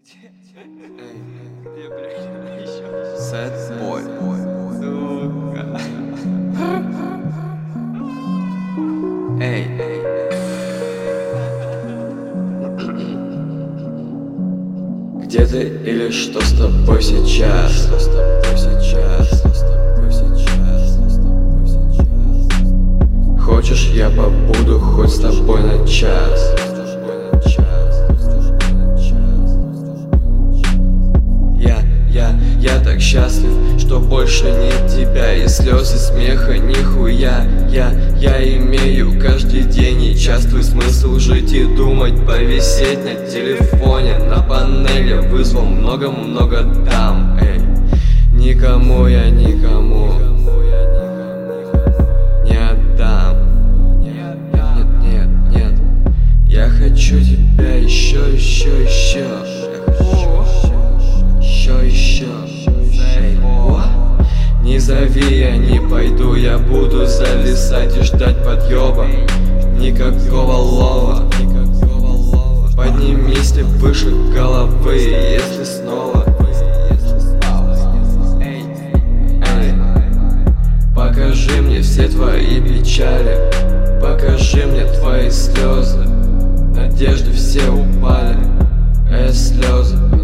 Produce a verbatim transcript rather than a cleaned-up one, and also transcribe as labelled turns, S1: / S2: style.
S1: Sad boy.
S2: Сука.
S1: Эй, где ты или что с тобой сейчас? Что с тобой сейчас? Что с тобой сейчас? Что с тобой сейчас? Хочешь, я побуду хоть с тобой на час? Я, я, я так счастлив, что больше нет тебя. И слез, и смеха, нихуя. Я, я имею каждый день и час твой смысл жить и думать. Повисеть на телефоне, на панели вызвал много-много дам. Эй, никому я никому не отдам. Нет, нет, нет, я хочу тебя еще, еще, еще. Еще, еще. Эй, не зови, я не пойду, я буду зависать и ждать подъеба. Никакого лова. Поднимись ты выше головы, если снова. Эй, покажи мне все твои печали, покажи мне твои слезы. Надежды все упали, э, слезы.